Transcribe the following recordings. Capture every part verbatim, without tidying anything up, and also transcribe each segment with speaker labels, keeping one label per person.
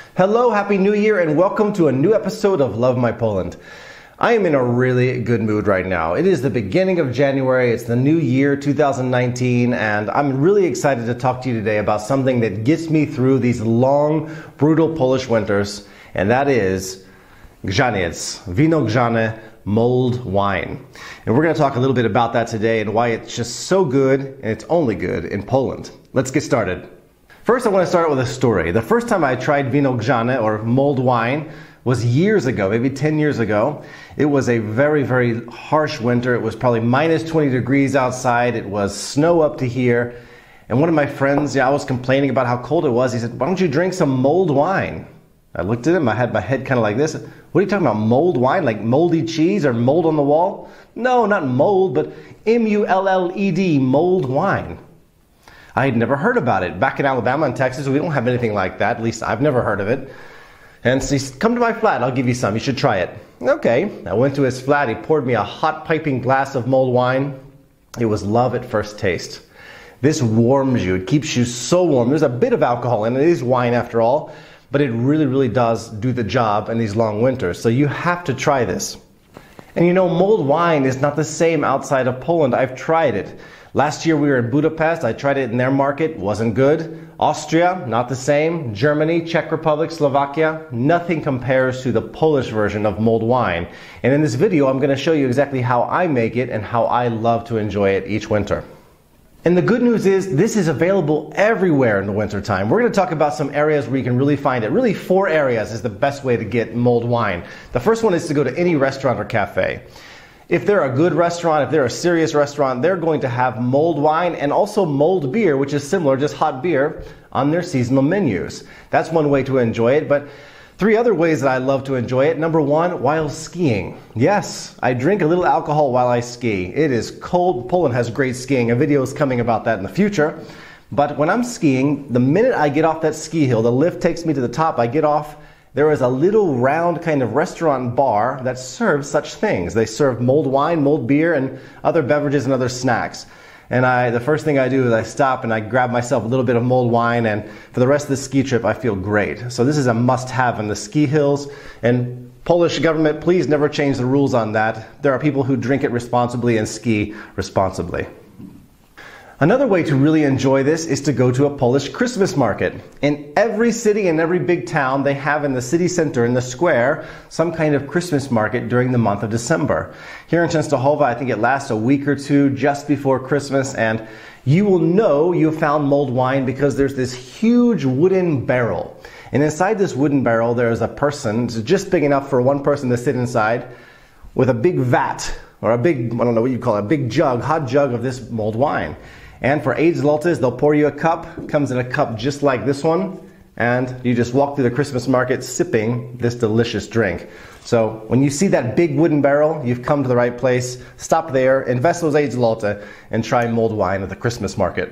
Speaker 1: Hello, Happy New Year, and welcome to a new episode of Love My Poland. I am in a really good mood right now. It is the beginning of January, it's the new year, two thousand nineteen, and I'm really excited to talk to you today about something that gets me through these long, brutal Polish winters, and that is grzaniec, wino grzane, mulled wine. And we're going to talk a little bit about that today and why it's just so good, and it's only good in Poland. Let's get started. First, I want to start out with a story. The first time I tried wino grzane, or mulled wine, was years ago, maybe ten years ago. It was a very, very harsh winter. It was probably minus twenty degrees outside. It was snow up to here. And one of my friends, yeah, I was complaining about how cold it was. He said, "Why don't you drink some mulled wine?" I looked at him, I had my head kind of like this. "What are you talking about, mulled wine? Like moldy cheese or mold on the wall?" "No, not mold, but M U L L E D, mulled wine." I had never heard about it. Back in Alabama and Texas, we don't have anything like that. At least I've never heard of it. And so he said, "Come to my flat, I'll give you some. You should try it." Okay, I went to his flat. He poured me a hot piping glass of mulled wine. It was love at first taste. This warms you. It keeps you so warm. There's a bit of alcohol in it. It is wine after all. But it really, really does do the job in these long winters. So you have to try this. And you know, mulled wine is not the same outside of Poland. I've tried it. Last year we were in Budapest. I tried it in their market. Wasn't good. Austria, not the same. Germany, Czech Republic, Slovakia, nothing compares to the Polish version of mulled wine. And in this video, I'm going to show you exactly how I make it and how I love to enjoy it each winter. And the good news is this is available everywhere in the wintertime. We're going to talk about some areas where you can really find it. Really, four areas is the best way to get mulled wine. The first one is to go to any restaurant or cafe. If they're a good restaurant, if they're a serious restaurant, they're going to have mulled wine and also mulled beer, which is similar, just hot beer, on their seasonal menus. That's one way to enjoy it, but three other ways that I love to enjoy it. Number one, while skiing. Yes, I drink a little alcohol while I ski. It is cold. Poland has great skiing. A video is coming about that in the future. But when I'm skiing, the minute I get off that ski hill, the lift takes me to the top, I get off, there is a little round kind of restaurant bar that serves such things. They serve mulled wine, mulled beer, and other beverages and other snacks. And I, the first thing I do is I stop and I grab myself a little bit of mulled wine, and for the rest of the ski trip I feel great. So this is a must-have in the ski hills, and Polish government, please never change the rules on that. There are people who drink it responsibly and ski responsibly. Another way to really enjoy this is to go to a Polish Christmas market. In every city and every big town, they have in the city center, in the square, some kind of Christmas market during the month of December. Here in Częstochowa, I think it lasts a week or two just before Christmas, and you will know you found mulled wine because there's this huge wooden barrel. And inside this wooden barrel, there is a person, it's just big enough for one person to sit inside, with a big vat, or a big, I don't know what you call it, a big jug, hot jug of this mulled wine. And for eight zlotys, they'll pour you a cup. Comes in a cup just like this one. And you just walk through the Christmas market sipping this delicious drink. So when you see that big wooden barrel, you've come to the right place. Stop there, invest those eight zloty, and try mulled wine at the Christmas market.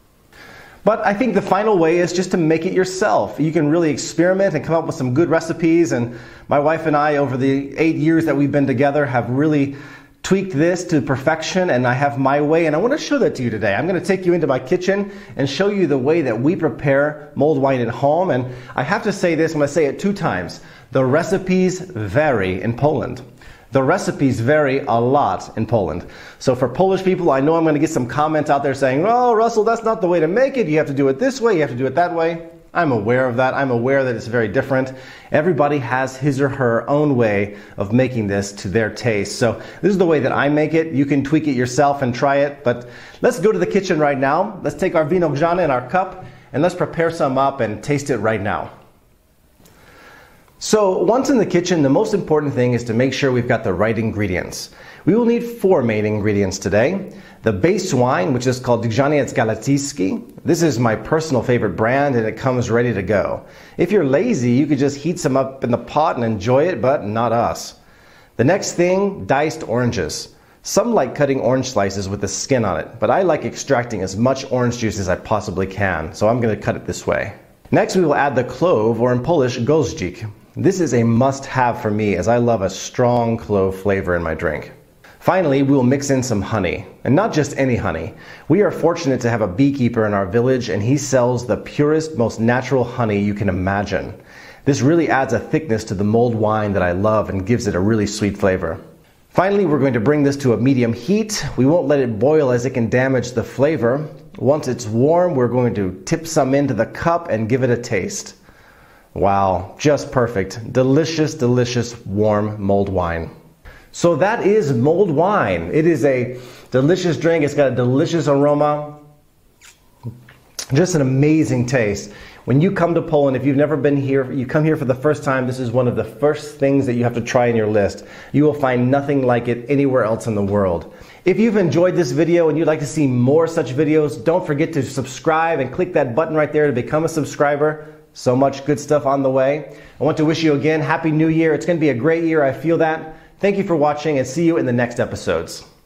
Speaker 1: But I think the final way is just to make it yourself. You can really experiment and come up with some good recipes. And my wife and I, over the eight years that we've been together, have really tweaked this to perfection, and I have my way, and I want to show that to you today. I'm going to take you into my kitchen and show you the way that we prepare mulled wine at home. And I have to say this, I'm going to say it two times. The recipes vary in Poland. The recipes vary a lot in Poland. So for Polish people, I know I'm going to get some comments out there saying, "Oh, Russell, that's not the way to make it. You have to do it this way, you have to do it that way." I'm aware of that. I'm aware that it's very different. Everybody has his or her own way of making this to their taste. So this is the way that I make it. You can tweak it yourself and try it. But let's go to the kitchen right now. Let's take our wino grzane in our cup and let's prepare some up and taste it right now. So once in the kitchen, the most important thing is to make sure we've got the right ingredients. We will need four main ingredients today. The base wine, which is called Grzaniec Galacticki. This is my personal favorite brand, and it comes ready to go. If you're lazy, you could just heat some up in the pot and enjoy it, but not us. The next thing, diced oranges. Some like cutting orange slices with the skin on it, but I like extracting as much orange juice as I possibly can, so I'm going to cut it this way. Next, we will add the clove, or in Polish, goździk. This is a must-have for me, as I love a strong clove flavor in my drink. Finally, we will mix in some honey, and not just any honey. We are fortunate to have a beekeeper in our village, and he sells the purest, most natural honey you can imagine. This really adds a thickness to the mulled wine that I love and gives it a really sweet flavor. Finally, we're going to bring this to a medium heat. We won't let it boil as it can damage the flavor. Once it's warm, we're going to tip some into the cup and give it a taste. Wow, just perfect. Delicious, delicious warm mulled wine. So that is mulled wine. It is a delicious drink. It's got a delicious aroma. Just an amazing taste. When you come to Poland, if you've never been here, you come here for the first time, this is one of the first things that you have to try in your list. You will find nothing like it anywhere else in the world. If you've enjoyed this video and you'd like to see more such videos, don't forget to subscribe and click that button right there to become a subscriber. So much good stuff on the way. I want to wish you again, Happy New Year. It's going to be a great year. I feel that. Thank you for watching and see you in the next episodes.